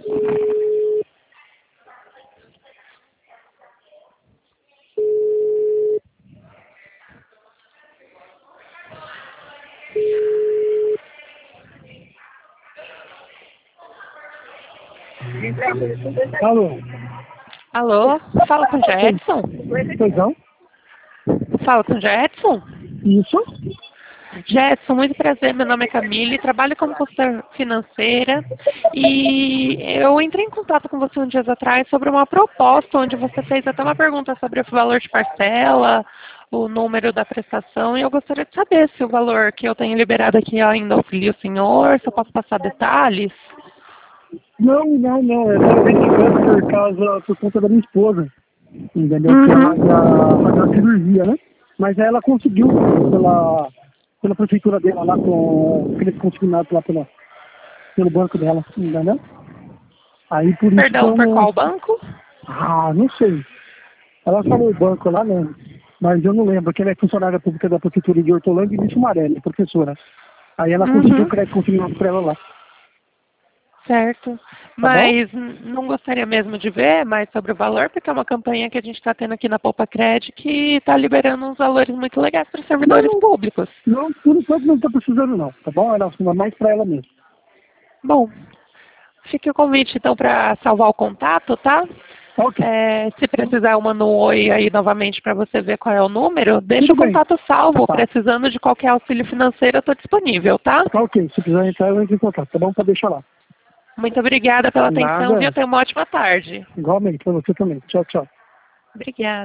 Alô? Alô? Fala com o Jetson? Pois não? Fala com o Jetson? Isso? Jetson, muito prazer, meu nome é Camille, trabalho como consultora financeira e eu entrei em contato com você uns dias atrás sobre uma proposta onde você fez até uma pergunta sobre o valor de parcela, o número da prestação, e eu gostaria de saber se o valor que eu tenho liberado aqui ainda auxilia o senhor, se eu posso passar detalhes. Não. Eu estava verificando por conta da minha esposa, entendeu? Que ela ia fazer uma cirurgia, né? Mas aí ela conseguiu pela prefeitura dela lá com aqueles consignados lá pelo banco dela, entendeu? Aí por isso Perdão, que por eu qual banco? não sei. Ela falou o banco lá, né? Mas eu não lembro, que ela é funcionária pública da prefeitura de Hortolândia e de Sumaré, é professora. Aí ela conseguiu o crédito consignado para ela lá. Certo. Tá bom? Mas não gostaria mesmo de ver mais sobre o valor, porque é uma campanha que a gente está tendo aqui na Poupa Cred que está liberando uns valores muito legais para os servidores públicos. Não, por enquanto não está precisando não, tá bom? Ela assina mais para ela mesmo. Bom, fique o convite então para salvar o contato, tá? Ok. Se precisar, eu mando um oi aí novamente para você ver qual é o número. Deixa Tudo o bem. contato salvo. Tá. Precisando de qualquer auxílio financeiro, eu estou disponível, tá? Tá ok. Se precisar entrar, eu entro em contato, tá bom? Para deixar lá. Muito obrigada pela atenção, viu? Nada. Tenha uma ótima tarde. Igualmente, para você também. Tchau, tchau. Obrigada.